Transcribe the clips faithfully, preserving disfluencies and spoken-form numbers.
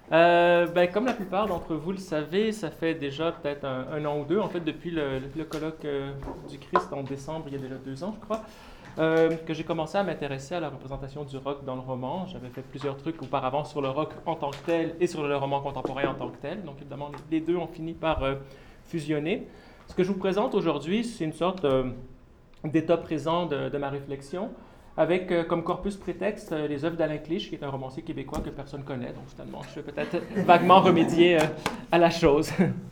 Euh, ben, comme la plupart d'entre vous le savez, ça fait déjà peut-être un, un an ou deux, en fait, depuis le, le colloque euh, du Christ en décembre, il y a déjà deux ans, je crois, euh, que j'ai commencé à m'intéresser à la représentation du rock dans le roman. J'avais fait plusieurs trucs auparavant sur le rock en tant que tel et sur le roman contemporain en tant que tel. Donc, évidemment, les deux ont fini par euh, fusionner. Ce que je vous présente aujourd'hui, c'est une sorte euh, d'état présent de, de ma réflexion, avec euh, comme corpus prétexte euh, les œuvres d'Alain Clich, qui est un romancier québécois que personne connaît. Donc, finalement, je vais peut-être vaguement remédier euh, à la chose.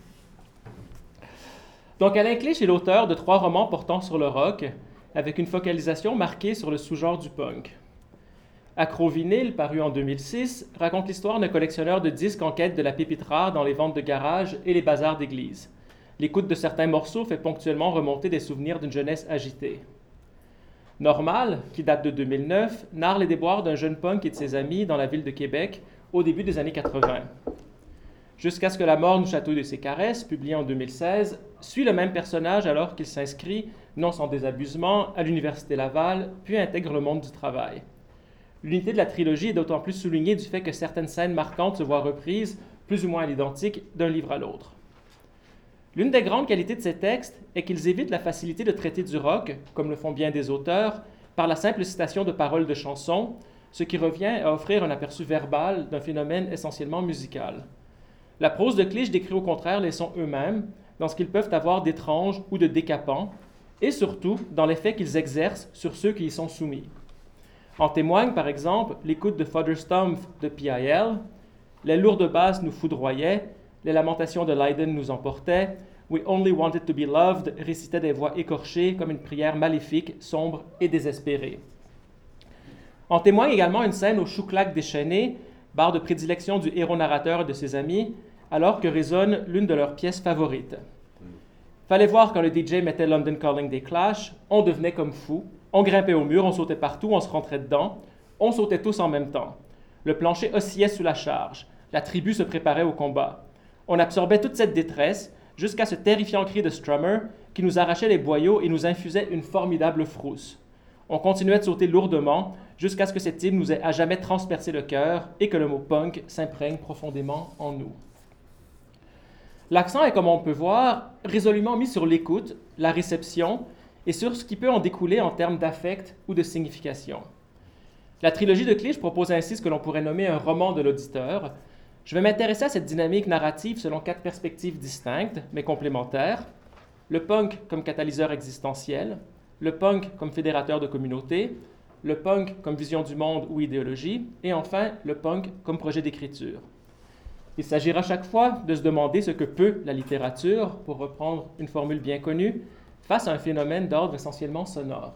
Donc, Alain Clich est l'auteur de trois romans portant sur le rock, avec une focalisation marquée sur le sous-genre du punk. Acro-Vinyle, paru en deux mille six, raconte l'histoire d'un collectionneur de disques en quête de la pépite rare dans les ventes de garage et les bazars d'église. L'écoute de certains morceaux fait ponctuellement remonter des souvenirs d'une jeunesse agitée. Normal, qui date de deux mille neuf, narre les déboires d'un jeune punk et de ses amis dans la ville de Québec au début des années quatre-vingts. Jusqu'à ce que la mort nous chatouille de ses caresses, publié en deux mille seize, suit le même personnage alors qu'il s'inscrit, non sans désabusement, à l'Université Laval, puis intègre le monde du travail. L'unité de la trilogie est d'autant plus soulignée du fait que certaines scènes marquantes se voient reprises, plus ou moins à l'identique, d'un livre à l'autre. L'une des grandes qualités de ces textes est qu'ils évitent la facilité de traiter du rock, comme le font bien des auteurs, par la simple citation de paroles de chansons, ce qui revient à offrir un aperçu verbal d'un phénomène essentiellement musical. La prose de Clich décrit au contraire les sons eux-mêmes, dans ce qu'ils peuvent avoir d'étrange ou de décapant, et surtout dans l'effet qu'ils exercent sur ceux qui y sont soumis. En témoigne par exemple l'écoute de Father Stumpf de P I L, les lourdes basses nous foudroyaient, les lamentations de Lydon nous emportaient, We Only Wanted to Be Loved récitait des voix écorchées comme une prière maléfique, sombre et désespérée. En témoigne également une scène au chouclac déchaîné, barre de prédilection du héros-narrateur et de ses amis, alors que résonne l'une de leurs pièces favorites. Fallait voir quand le D J mettait London Calling des Clash, on devenait comme fou, on grimpait au mur, on sautait partout, on se rentrait dedans, on sautait tous en même temps. Le plancher oscillait sous la charge, la tribu se préparait au combat. On absorbait toute cette détresse jusqu'à ce terrifiant cri de Strummer qui nous arrachait les boyaux et nous infusait une formidable frousse. On continuait de sauter lourdement jusqu'à ce que cette hymne nous ait à jamais transpercé le cœur et que le mot punk s'imprègne profondément en nous. L'accent est, comme on peut voir, résolument mis sur l'écoute, la réception et sur ce qui peut en découler en termes d'affect ou de signification. La trilogie de Clich propose ainsi ce que l'on pourrait nommer un roman de l'auditeur. Je vais m'intéresser à cette dynamique narrative selon quatre perspectives distinctes, mais complémentaires. Le punk comme catalyseur existentiel, le punk comme fédérateur de communauté, le punk comme vision du monde ou idéologie, et enfin le punk comme projet d'écriture. Il s'agira chaque fois de se demander ce que peut la littérature, pour reprendre une formule bien connue, face à un phénomène d'ordre essentiellement sonore.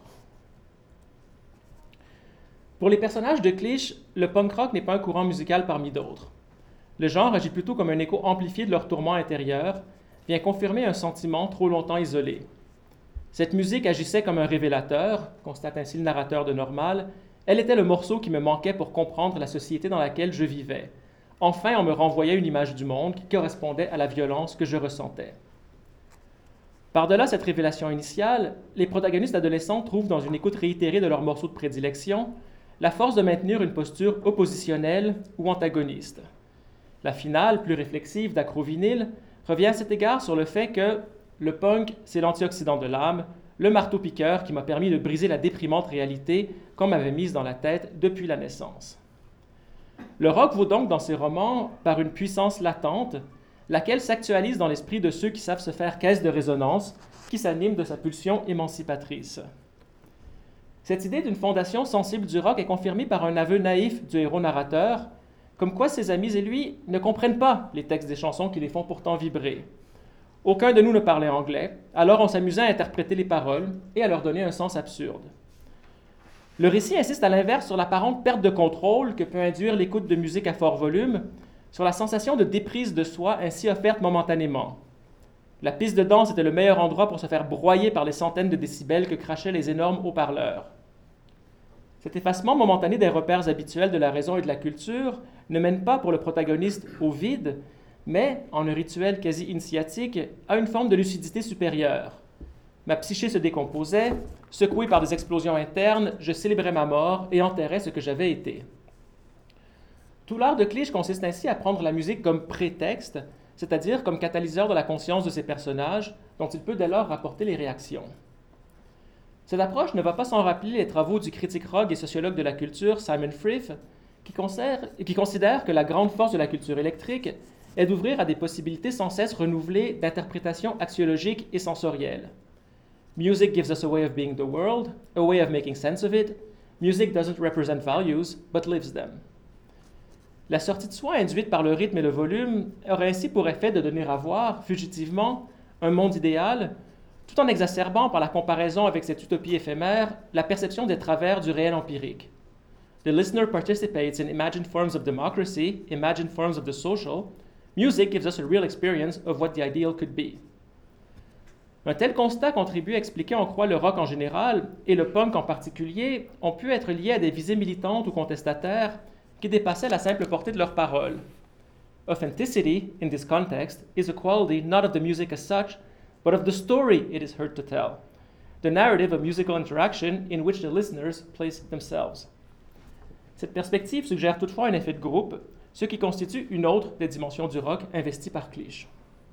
Pour les personnages de Clich, le punk rock n'est pas un courant musical parmi d'autres. Le genre agit plutôt comme un écho amplifié de leur tourment intérieur, vient confirmer un sentiment trop longtemps isolé. Cette musique agissait comme un révélateur, constate ainsi le narrateur de Normal. Elle était le morceau qui me manquait pour comprendre la société dans laquelle je vivais. Enfin, on me renvoyait une image du monde qui correspondait à la violence que je ressentais. Par-delà cette révélation initiale, les protagonistes adolescents trouvent dans une écoute réitérée de leurs morceaux de prédilection la force de maintenir une posture oppositionnelle ou antagoniste. La finale, plus réflexive d'Acro-Vinyle, revient à cet égard sur le fait que le punk, c'est l'antioxydant de l'âme, le marteau-piqueur qui m'a permis de briser la déprimante réalité qu'on m'avait mise dans la tête depuis la naissance. Le rock vaut donc dans ses romans par une puissance latente, laquelle s'actualise dans l'esprit de ceux qui savent se faire caisse de résonance, qui s'animent de sa pulsion émancipatrice. Cette idée d'une fondation sensible du rock est confirmée par un aveu naïf du héros-narrateur, comme quoi ses amis et lui ne comprennent pas les textes des chansons qui les font pourtant vibrer. Aucun de nous ne parlait anglais, alors on s'amusait à interpréter les paroles et à leur donner un sens absurde. Le récit insiste à l'inverse sur l'apparente perte de contrôle que peut induire l'écoute de musique à fort volume, sur la sensation de déprise de soi ainsi offerte momentanément. La piste de danse était le meilleur endroit pour se faire broyer par les centaines de décibels que crachaient les énormes haut-parleurs. Cet effacement momentané des repères habituels de la raison et de la culture ne mène pas pour le protagoniste au vide, mais, en un rituel quasi initiatique, à une forme de lucidité supérieure. Ma psyché se décomposait, secouée par des explosions internes, je célébrais ma mort et enterrais ce que j'avais été. Tout l'art de Clich consiste ainsi à prendre la musique comme prétexte, c'est-à-dire comme catalyseur de la conscience de ses personnages, dont il peut dès lors rapporter les réactions. Cette approche ne va pas sans rappeler les travaux du critique rock et sociologue de la culture Simon Frith, qui, qui considère que la grande force de la culture électrique est d'ouvrir à des possibilités sans cesse renouvelées d'interprétation axiologique et sensorielle. Music gives us a way of being the world, a way of making sense of it. Music doesn't represent values, but lives them. La sortie de soi induite par le rythme et le volume aurait ainsi pour effet de donner à voir, fugitivement, un monde idéal, tout en exacerbant par la comparaison avec cette utopie éphémère la perception des travers du réel empirique. The listener participates in imagined forms of democracy, imagined forms of the social. Music gives us a real experience of what the ideal could be. Un tel constat contribue à expliquer en quoi le rock en général, et le punk en particulier, ont pu être liés à des visées militantes ou contestataires qui dépassaient la simple portée de leurs paroles. Authenticity, in this context, is a quality not of the music as such, but of the story it is heard to tell, the narrative of musical interaction in which the listeners place themselves. Cette perspective suggère toutefois un effet de groupe, ce qui constitue une autre des dimensions du rock investie par Clich.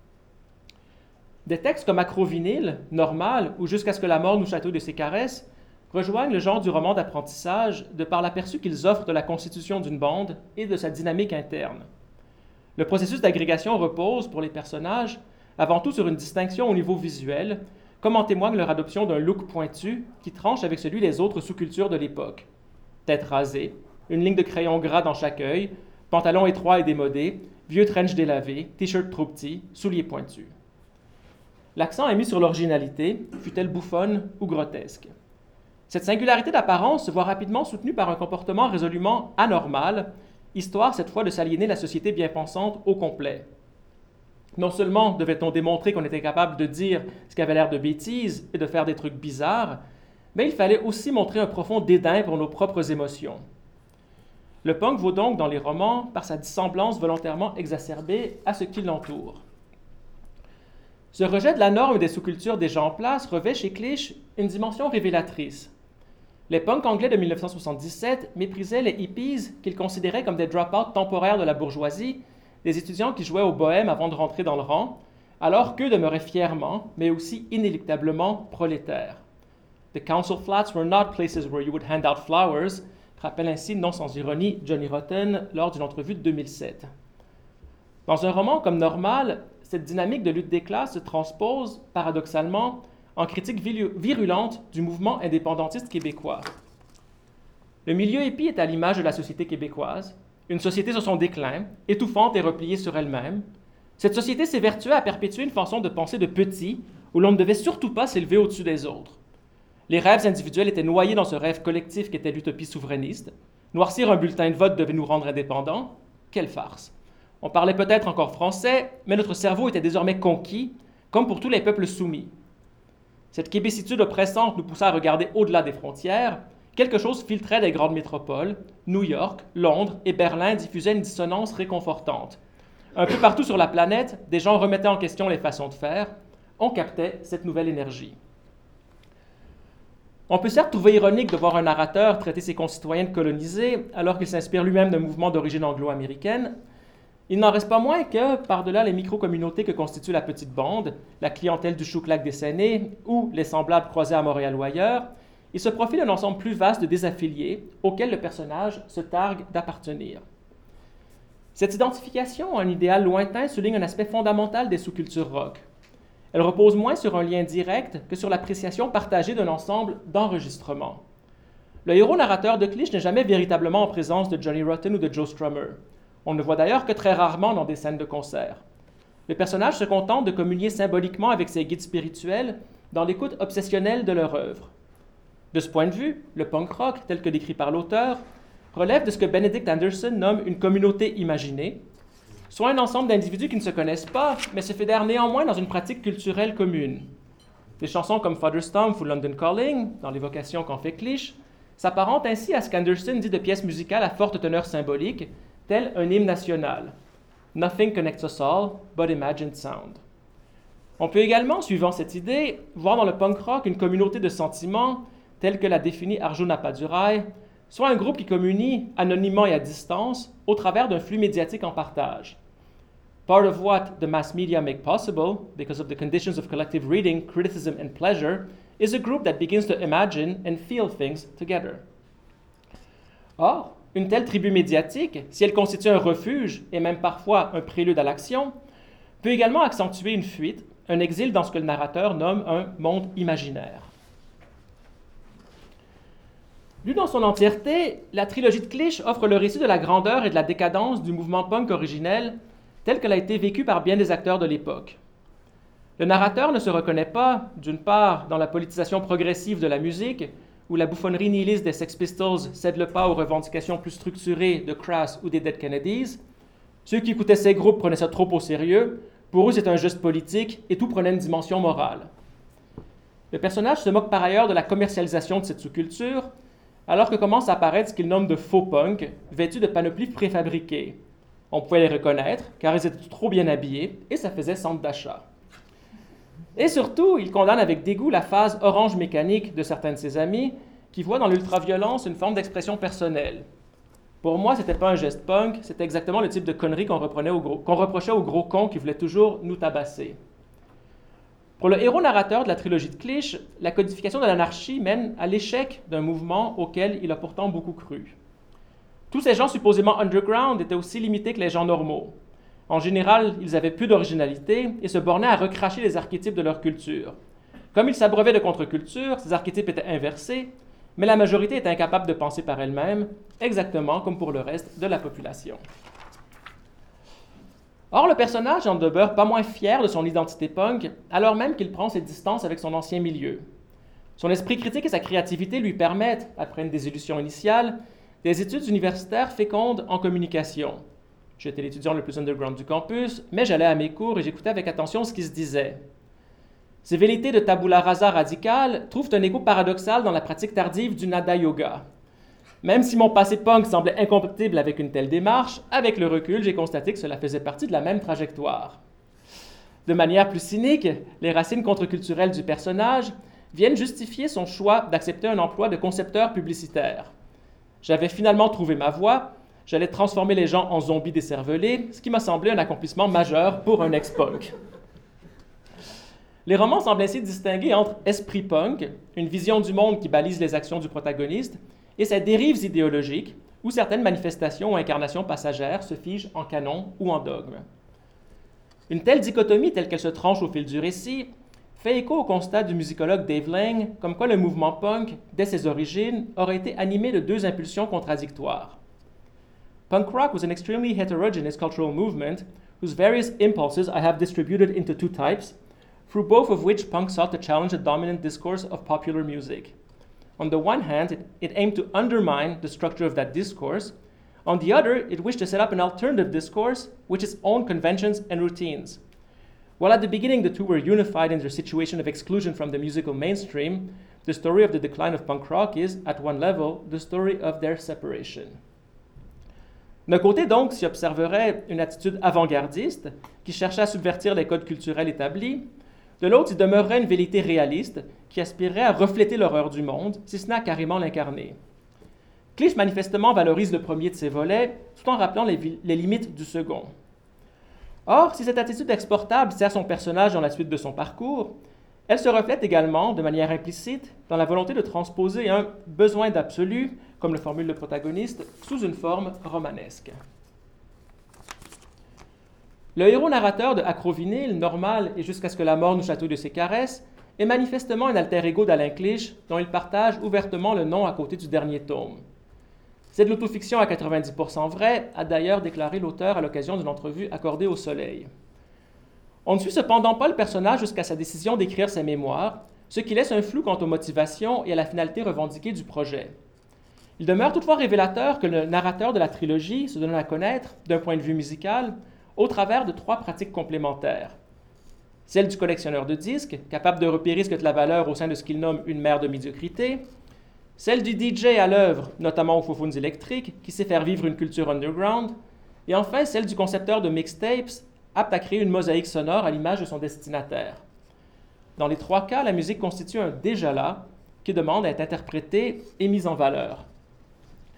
Des textes comme Acrovinyle, Normal ou Jusqu'à ce que la mort nous chatouille de ses caresses rejoignent le genre du roman d'apprentissage de par l'aperçu qu'ils offrent de la constitution d'une bande et de sa dynamique interne. Le processus d'agrégation repose, pour les personnages, avant tout sur une distinction au niveau visuel, comme en témoigne leur adoption d'un look pointu qui tranche avec celui des autres sous-cultures de l'époque. Tête rasée, une ligne de crayon gras dans chaque œil, pantalon étroit et démodé, vieux trench délavé, t-shirt trop petit, souliers pointus. L'accent est mis sur l'originalité, fût-elle bouffonne ou grotesque. Cette singularité d'apparence se voit rapidement soutenue par un comportement résolument anormal, histoire cette fois de s'aliéner la société bien pensante au complet. Non seulement devait-on démontrer qu'on était capable de dire ce qui avait l'air de bêtises et de faire des trucs bizarres, mais il fallait aussi montrer un profond dédain pour nos propres émotions. Le punk vaut donc dans les romans par sa dissemblance volontairement exacerbée à ce qui l'entoure. Ce rejet de la norme et des sous-cultures déjà en place revêt chez Clich une dimension révélatrice. Les punks anglais de dix-neuf cent soixante-dix-sept méprisaient les hippies qu'ils considéraient comme des drop-outs temporaires de la bourgeoisie, des étudiants qui jouaient au bohème avant de rentrer dans le rang, alors qu'eux demeuraient fièrement, mais aussi inéluctablement prolétaires. The council flats were not places where you would hand out flowers, rappelle ainsi, non sans ironie, Johnny Rotten lors d'une entrevue de deux mille sept. Dans un roman comme Normal, cette dynamique de lutte des classes se transpose, paradoxalement, en critique virulente du mouvement indépendantiste québécois. Le milieu hippie est à l'image de la société québécoise, une société sur son déclin, étouffante et repliée sur elle-même. Cette société s'évertuait à perpétuer une façon de penser de petit, où l'on ne devait surtout pas s'élever au-dessus des autres. Les rêves individuels étaient noyés dans ce rêve collectif qu'était l'utopie souverainiste. Noircir un bulletin de vote devait nous rendre indépendants. Quelle farce! On parlait peut-être encore français, mais notre cerveau était désormais conquis, comme pour tous les peuples soumis. Cette québécitude oppressante nous poussa à regarder au-delà des frontières. Quelque chose filtrait des grandes métropoles. New York, Londres et Berlin diffusaient une dissonance réconfortante. Un peu partout sur la planète, des gens remettaient en question les façons de faire. On captait cette nouvelle énergie. On peut certes trouver ironique de voir un narrateur traiter ses concitoyens de colonisés alors qu'il s'inspire lui-même d'un mouvement d'origine anglo-américaine. Il n'en reste pas moins que, par-delà les micro-communautés que constitue la petite bande, la clientèle du Chouclac des Sénés ou les semblables croisés à Montréal ou ailleurs, il se profile un ensemble plus vaste de désaffiliés auxquels le personnage se targue d'appartenir. Cette identification à un idéal lointain souligne un aspect fondamental des sous-cultures rock. Elle repose moins sur un lien direct que sur l'appréciation partagée d'un ensemble d'enregistrements. Le héros narrateur de Clich n'est jamais véritablement en présence de Johnny Rotten ou de Joe Strummer. On ne le voit d'ailleurs que très rarement dans des scènes de concert. Le personnage se contente de communier symboliquement avec ses guides spirituels dans l'écoute obsessionnelle de leur œuvre. De ce point de vue, le punk rock, tel que décrit par l'auteur, relève de ce que Benedict Anderson nomme une communauté imaginée, soit un ensemble d'individus qui ne se connaissent pas, mais se fédèrent néanmoins dans une pratique culturelle commune. Des chansons comme Father Stump ou London Calling, dans l'évocation qu'en fait Clich, s'apparentent ainsi à ce qu'Anderson dit de pièces musicales à forte teneur symbolique, tel un hymne national. Nothing connects us all but imagined sound. On peut également, suivant cette idée, voir dans le punk rock une communauté de sentiments, telle que l'a définie Arjuna Padurai, soit un groupe qui communie anonymement et à distance au travers d'un flux médiatique en partage. Part of what the mass media make possible, because of the conditions of collective reading, criticism, and pleasure, is a group that begins to imagine and feel things together. Or, une telle tribu médiatique, si elle constitue un refuge et même parfois un prélude à l'action, peut également accentuer une fuite, un exil dans ce que le narrateur nomme un monde imaginaire. Lue dans son entièreté, la trilogie de Clich offre le récit de la grandeur et de la décadence du mouvement punk originel tel qu'elle a été vécue par bien des acteurs de l'époque. Le narrateur ne se reconnaît pas, d'une part, dans la politisation progressive de la musique, où la bouffonnerie nihiliste des Sex Pistols cède le pas aux revendications plus structurées de Crass ou des Dead Kennedys. Ceux qui écoutaient ces groupes prenaient ça trop au sérieux. Pour eux, c'est un geste politique et tout prenait une dimension morale. Le personnage se moque par ailleurs de la commercialisation de cette sous-culture, alors que commence à apparaître ce qu'il nomme de faux punk, vêtus de panoplies préfabriquées. On pouvait les reconnaître, car ils étaient trop bien habillés, et ça faisait centre d'achat. Et surtout, il condamne avec dégoût la phase orange mécanique de certains de ses amis, qui voient dans l'ultraviolence une forme d'expression personnelle. Pour moi, c'était pas un geste punk, c'était exactement le type de connerie qu'on, reprenait au gros, qu'on reprochait aux gros cons qui voulaient toujours nous tabasser. Pour le héros narrateur de la trilogie de Clich, la codification de l'anarchie mène à l'échec d'un mouvement auquel il a pourtant beaucoup cru. Tous ces gens supposément underground étaient aussi limités que les gens normaux. En général, ils avaient peu d'originalité et se bornaient à recracher les archétypes de leur culture. Comme ils s'abreuvaient de contre-culture, ces archétypes étaient inversés, mais la majorité était incapable de penser par elle-même, exactement comme pour le reste de la population. Or, le personnage en demeure pas moins fier de son identité punk, alors même qu'il prend ses distances avec son ancien milieu. Son esprit critique et sa créativité lui permettent, après une désillusion initiale, des études universitaires fécondes en communication. J'étais l'étudiant le plus underground du campus, mais j'allais à mes cours et j'écoutais avec attention ce qui se disait. Ces velléités de tabula rasa radicale trouvent un écho paradoxal dans la pratique tardive du nada yoga. Même si mon passé punk semblait incompatible avec une telle démarche, avec le recul, j'ai constaté que cela faisait partie de la même trajectoire. De manière plus cynique, les racines contre-culturelles du personnage viennent justifier son choix d'accepter un emploi de concepteur publicitaire. J'avais finalement trouvé ma voie, j'allais transformer les gens en zombies décervelés, ce qui m'a semblé un accomplissement majeur pour un ex-punk. Les romans semblent ainsi distinguer entre esprit punk, une vision du monde qui balise les actions du protagoniste, et ses dérives idéologiques, où certaines manifestations ou incarnations passagères se figent en canon ou en dogme. Une telle dichotomie, telle qu'elle se tranche au fil du récit, fait écho au constat du musicologue Dave Lang, comme quoi le mouvement punk, dès ses origines, aurait été animé de deux impulsions contradictoires. Punk rock was an extremely heterogeneous cultural movement whose various impulses I have distributed into two types, through both of which punk sought to challenge the dominant discourse of popular music. On the one hand, it, it aimed to undermine the structure of that discourse. On the other, it wished to set up an alternative discourse with its own conventions and routines. While at the beginning the two were unified in their situation of exclusion from the musical mainstream, the story of the decline of punk rock is, at one level, the story of their separation. D'un côté, donc, s'y observerait une attitude avant-gardiste qui cherchait à subvertir les codes culturels établis. De l'autre, il demeurerait une vérité réaliste qui aspirerait à refléter l'horreur du monde, si ce n'est à carrément l'incarner. Clich manifestement valorise le premier de ces volets, tout en rappelant les, vi- les limites du second. Or, si cette attitude exportable sert son personnage dans la suite de son parcours, elle se reflète également, de manière implicite, dans la volonté de transposer un besoin d'absolu, comme le formule le protagoniste, sous une forme romanesque. Le héros narrateur de Acrovinyle, normal et jusqu'à ce que la mort nous chatouille de ses caresses, est manifestement un alter ego d'Alain Clich, dont il partage ouvertement le nom à côté du dernier tome. C'est de l'autofiction à quatre-vingt-dix pour cent vrai, a d'ailleurs déclaré l'auteur à l'occasion d'une entrevue accordée au Soleil. On ne suit cependant pas le personnage jusqu'à sa décision d'écrire ses mémoires, ce qui laisse un flou quant aux motivations et à la finalité revendiquée du projet. Il demeure toutefois révélateur que le narrateur de la trilogie se donne à connaître, d'un point de vue musical, au travers de trois pratiques complémentaires. Celle du collectionneur de disques, capable de repérer ce que de la valeur au sein de ce qu'il nomme une mer de médiocrité. Celle du D J à l'œuvre, notamment aux faux-phones électriques, qui sait faire vivre une culture underground. Et enfin, celle du concepteur de mixtapes, apte à créer une mosaïque sonore à l'image de son destinataire. Dans les trois cas, la musique constitue un déjà-là qui demande à être interprété et mis en valeur.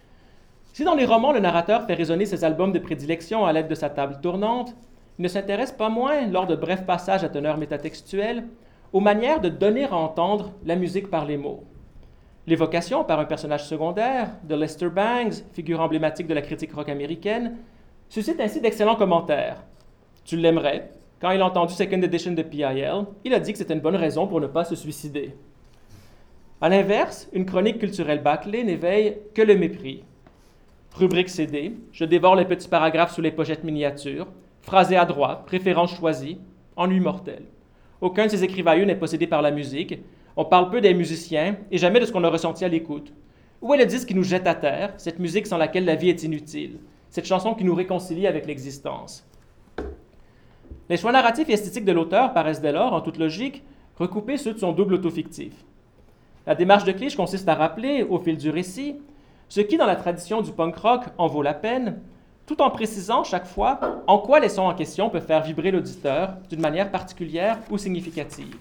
Si dans les romans, le narrateur fait résonner ses albums de prédilection à l'aide de sa table tournante, il ne s'intéresse pas moins, lors de brefs passages à teneur métatextuelle, aux manières de donner à entendre la musique par les mots. L'évocation par un personnage secondaire de Lester Bangs, figure emblématique de la critique rock américaine, suscite ainsi d'excellents commentaires. Tu l'aimerais. Quand il a entendu Second Edition de P I L, il a dit que c'était une bonne raison pour ne pas se suicider. À l'inverse, une chronique culturelle bâclée n'éveille que le mépris. Rubrique C D, je dévore les petits paragraphes sous les pochettes miniatures, phrasé à droite, préférence choisie, ennui mortel. Aucun de ces écrivailleurs n'est possédé par la musique, on parle peu des musiciens et jamais de ce qu'on a ressenti à l'écoute. Où est le disque qui nous jette à terre, cette musique sans laquelle la vie est inutile, cette chanson qui nous réconcilie avec l'existence? Les choix narratifs et esthétiques de l'auteur paraissent dès lors, en toute logique, recouper ceux de son double autofictif. La démarche de Clich consiste à rappeler, au fil du récit, ce qui, dans la tradition du punk rock, en vaut la peine, tout en précisant chaque fois en quoi les sons en question peuvent faire vibrer l'auditeur d'une manière particulière ou significative.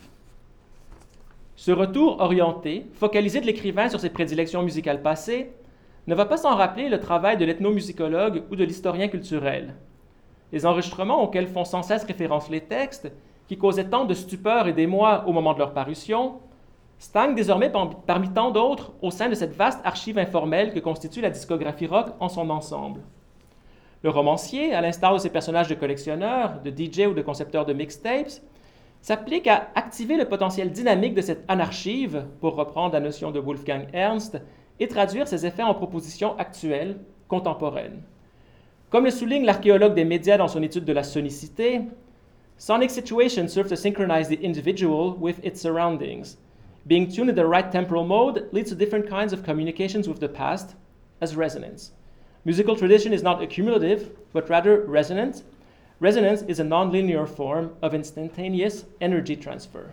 Ce retour orienté, focalisé de l'écrivain sur ses prédilections musicales passées, ne va pas sans rappeler le travail de l'ethnomusicologue ou de l'historien culturel. Les enregistrements auxquels font sans cesse référence les textes, qui causaient tant de stupeur et d'émoi au moment de leur parution, stagnent désormais parmi tant d'autres au sein de cette vaste archive informelle que constitue la discographie rock en son ensemble. Le romancier, à l'instar de ses personnages de collectionneurs, de D J ou de concepteurs de mixtapes, s'applique à activer le potentiel dynamique de cette anarchive, pour reprendre la notion de Wolfgang Ernst, et traduire ses effets en propositions actuelles, contemporaines. Comme le souligne l'archéologue des médias dans son étude de la sonicité, sonic situations serve to synchronize the individual with its surroundings. Being tuned in the right temporal mode leads to different kinds of communications with the past as resonance. Musical tradition is not accumulative, but rather resonant. Resonance is a non-linear form of instantaneous energy transfer.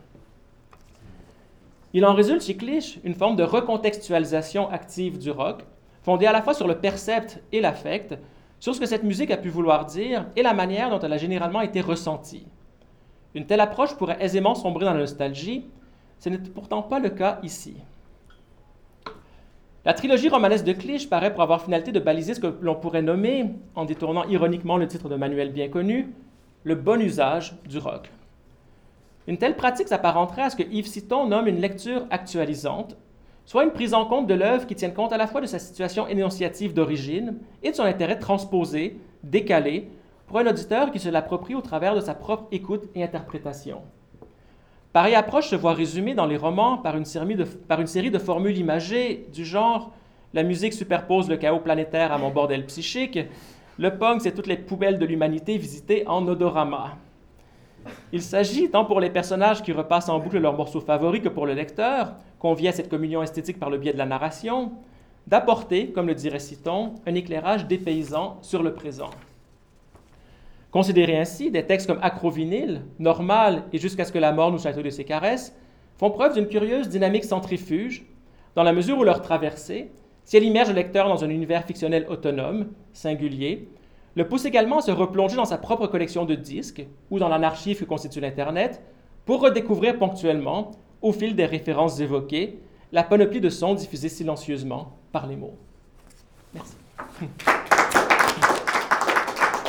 Il en résulte chez Clich une forme de recontextualisation active du rock, fondée à la fois sur le percept et l'affect, sur ce que cette musique a pu vouloir dire et la manière dont elle a généralement été ressentie. Une telle approche pourrait aisément sombrer dans la nostalgie, ce n'est pourtant pas le cas ici. La trilogie romanesque de Clich paraît pour avoir finalité de baliser ce que l'on pourrait nommer, en détournant ironiquement le titre de manuel bien connu, le bon usage du rock. Une telle pratique s'apparenterait à ce que Yves Citon nomme une lecture actualisante, soit une prise en compte de l'œuvre qui tienne compte à la fois de sa situation énonciative d'origine et de son intérêt transposé, décalé, pour un auditeur qui se l'approprie au travers de sa propre écoute et interprétation. Pareille approche se voit résumée dans les romans par une série de, par une série de formules imagées du genre « La musique superpose le chaos planétaire à mon bordel psychique »,« Le punk, c'est toutes les poubelles de l'humanité visitées en odorama ». Il s'agit, tant pour les personnages qui repassent en boucle leurs morceaux favoris que pour le lecteur, convié à cette communion esthétique par le biais de la narration, d'apporter, comme le dirait Citon, un éclairage dépaysant sur le présent. Considérés ainsi, des textes comme Acrovinyle, Normal et Jusqu'à ce que la mort nous château de ses caresses font preuve d'une curieuse dynamique centrifuge, dans la mesure où leur traversée, si elle immerge le lecteur dans un univers fictionnel autonome, singulier, le pousse également à se replonger dans sa propre collection de disques ou dans l'anarchive que constitue l'Internet pour redécouvrir ponctuellement, au fil des références évoquées, la panoplie de sons diffusés silencieusement par les mots. Merci.